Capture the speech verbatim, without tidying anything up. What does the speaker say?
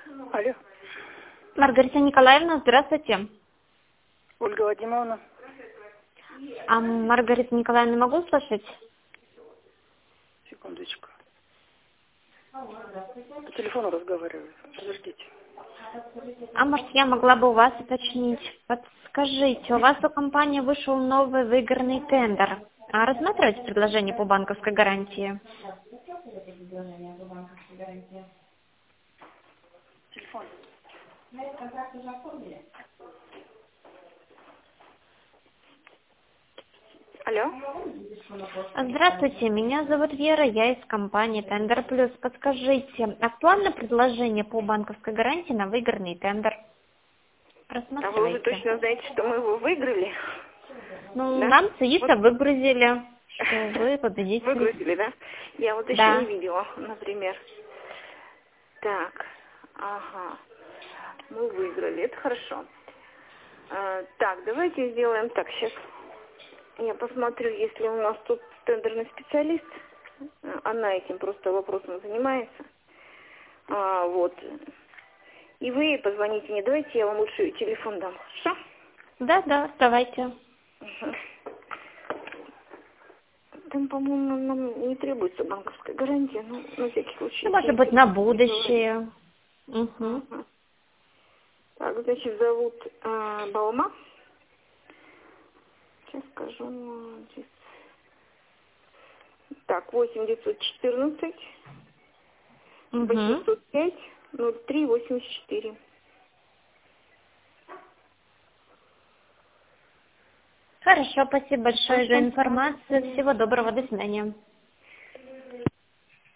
Алло, Маргарита Николаевна, здравствуйте. Ольга Вадимовна. А Маргарита Николаевна, могу слышать? Секундочку. По телефону разговариваю. Подождите. А может, я могла бы у вас уточнить? Подскажите, у вас у компании вышел новый выигранный тендер. А рассматриваете предложение по банковской гарантии? Телефон. Алло. Здравствуйте, меня зовут Вера, я из компании Тендер Плюс. Подскажите, актуально предложение по банковской гарантии на выигранный тендер? А вы уже Рассматривайте. точно знаете, что мы его выиграли? Ну, Да? нам ЦИИСа Вот выгрузили, что вы победитель. выгрузили, да? Я вот еще Да. не видела, например. Так, ага. Мы выиграли, это хорошо. А, так, давайте сделаем так, сейчас я посмотрю, если у нас тут тендерный специалист, она этим просто вопросом занимается. А, вот. И вы позвоните мне, давайте я вам лучше телефон дам, хорошо? Да, да, давайте. Угу. Там, по-моему, нам не требуется банковская гарантия, но на всякий случай. Ну, Если может не быть, на требуется, не говори. будущее. Угу. Ага. Так, значит, зовут э, Баума. Сейчас скажу. адрес. Так, восемь девятьсот четырнадцать Угу. восемьсот пять ноль три восемьдесят четыре. Хорошо, спасибо большое за Хорошо. информацию. Всего доброго, до свидания.